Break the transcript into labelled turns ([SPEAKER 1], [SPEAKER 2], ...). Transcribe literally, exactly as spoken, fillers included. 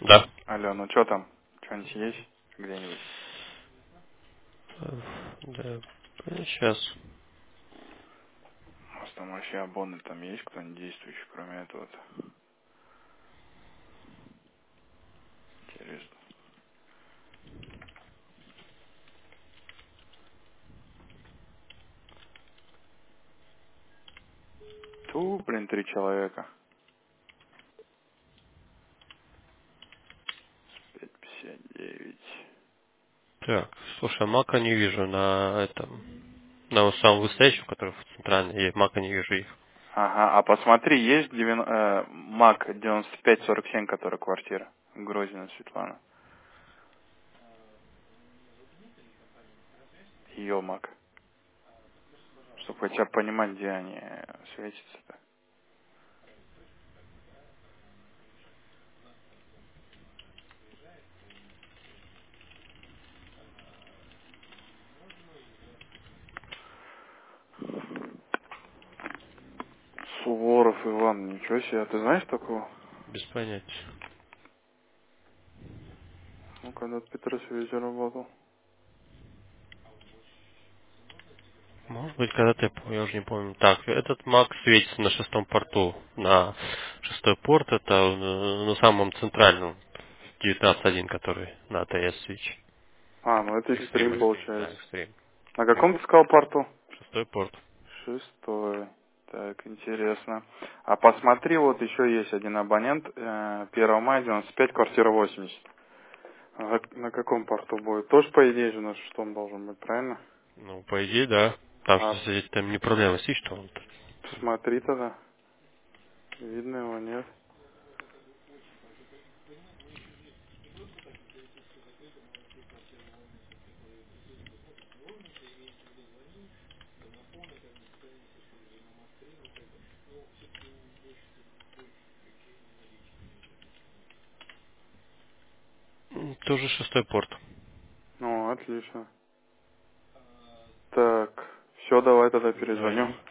[SPEAKER 1] Да.
[SPEAKER 2] Алло, ну что там? Что-нибудь есть где-нибудь?
[SPEAKER 1] Э, Да. Сейчас.
[SPEAKER 2] У вас там вообще абонны там есть кто-нибудь действующий, кроме этого-то? Интересно. Ту, блин, три человека. пять пятьдесят девять.
[SPEAKER 1] Так, слушай, а Мака не вижу на этом. На вот самом высочайшем, который в центральной, я Мака не вижу их.
[SPEAKER 2] Ага, а посмотри, есть девяно- э, МАК девяносто пять сорок семь, которая квартира. Грозина Светлана. Ее МАК. Чтобы хотя бы понимать, где они э, светятся-то. Суворов Иван, ничего себе. А ты знаешь такого?
[SPEAKER 1] Без понятия.
[SPEAKER 2] Ну, когда в Петросвете работал.
[SPEAKER 1] Может быть, когда-то я помню, я уже не помню. Так, этот Мак светится на шестом порту. На шестой порт, это э, на самом центральном, девятнадцать один, который на АТС свич.
[SPEAKER 2] А, ну это
[SPEAKER 1] Экстрим,
[SPEAKER 2] экстрим
[SPEAKER 1] экстрим, да,
[SPEAKER 2] получается.
[SPEAKER 1] экстрим.
[SPEAKER 2] На каком ты сказал порту?
[SPEAKER 1] Шестой порт.
[SPEAKER 2] Шестой. Так, интересно. А посмотри, вот еще есть один абонент. Э, первого мая девяносто пять, квартира восемьдесят. А на каком порту будет? Тоже, по идее, же на шестом должен быть, правильно?
[SPEAKER 1] Ну, по идее, да. Там
[SPEAKER 2] А
[SPEAKER 1] что здесь там не проблема свич, что он.
[SPEAKER 2] посмотри тогда. Видно его, нет?
[SPEAKER 1] М, Тоже шестой порт.
[SPEAKER 2] Ну, отлично. Так, все, давай тогда
[SPEAKER 1] Давай.
[SPEAKER 2] перезвоню.